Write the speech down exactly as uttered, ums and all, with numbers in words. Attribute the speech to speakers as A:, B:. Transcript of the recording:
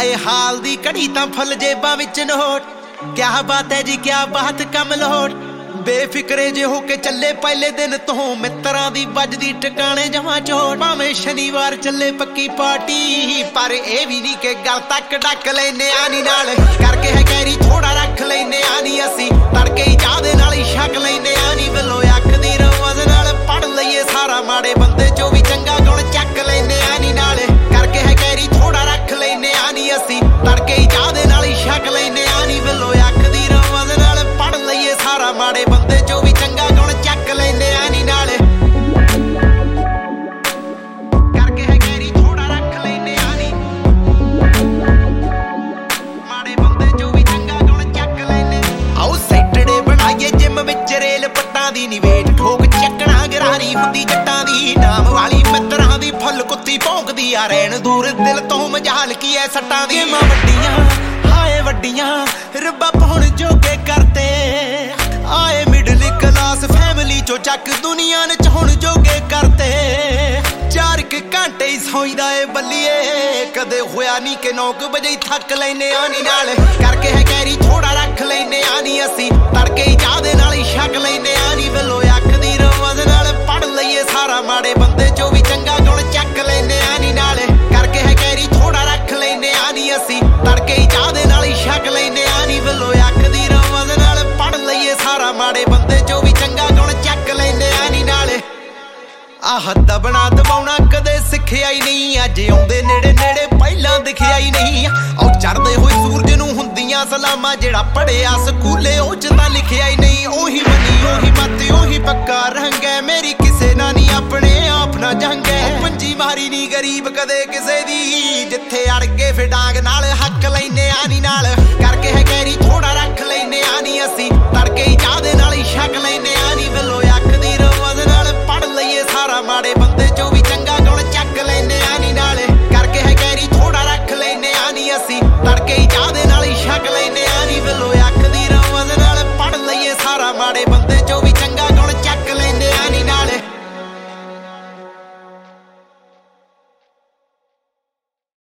A: आए हाल दी घड़ी तां फुल जेबां विच नोट। क्या बात है जी क्या बात कम लोट। बेफिक्रे जे होके चले पहले दिन तो मित्रां दी बजदी ठिकाने जमां चोट। भावें शनिवार चले पक्की पार्टी पर ए भी नहीं के गल तक डक लैने आनी नाल करके है कैरी थोड़ा रख लैने आनी असी तड़के ही चाह दे नाल ही छक लैने आनी बिलो अख दी रवाज नाल पढ़ लईए सारा माड़े बंदे चो भी चंगा गुण चक लैने आनी नाल करके है कैरी थोड़ा रख लैने आनी असी तड़के ही चाह दे नाल ही छक लैने आनी बिलो अख दी रवाज नाल पढ़ लईए सारा माड़े बंदे चो भी चंगा गुण चक लैने आनी नाल करके है कैरी थोड़ा रख लैने आनी माड़े बंदे चो भी चंगा गुण चक लैने। आओ सैटरडे बनाइए जिम विच रेल पट्टां दी नी वेट ठोक चकना गरारी हुंदी जट्टां दी नाम वाली मित्रां दी फुल कुत्ती भौंकदी आ रहन दूर दिल तो मजाल की ऐ सट्टां दी गेमां वड्डियां हाए वड्डियां रब्बा पहुण जोगे करते आए मिडल क्लास फैमिली चो चक दुनिया ने हुण जोगे करते चार के घंटे ही सोईदा ए बल्लिए कदे होया नहीं कि नौ क बजे थक लैने आनी नाल करके है कैरी थोड़ा रख लैने आनी असी तड़के ही चाह दे नाल ही छक लैने आनी बिलो अख दी रवाज नाल पढ़ लईए सारा माड़े बंदे चो भी चंगा गुण चक लैने आनी नाल करके है कैरी थोड़ा रख लैने आनी असी तड़के ही चाह दे नाल ही छक लैने आनी बिलो अख दी रवाज नाल पढ़ लईए सारा माड़े बंदे चो भी चंगा गुण चक लैने आनी नाल। आह दबना दबाउना कदे सिखिया ही नहीं अज आउंदे नेड़े नेड़े पहलां दिखिया ही नहीं औ चढ़दे होए सूरज नूं हुंदियां सलामां जेड़ा पढ़िया स्कूले ओ च तां लिखिया ही नहीं ओही मनी ओही मत ओही पक्का रंग है मेरी किसे ना नहीं अपने आप ना जंग है पंजी मारी नहीं गरीब कदे किसे दी जिथे अड़ के फिर डांग नाल हक लैने आनी नाल करके है कैरी थोड़ा रख लैने आनी असी तड़के ही चाह दे नाल ही छक लैने आनी बिलो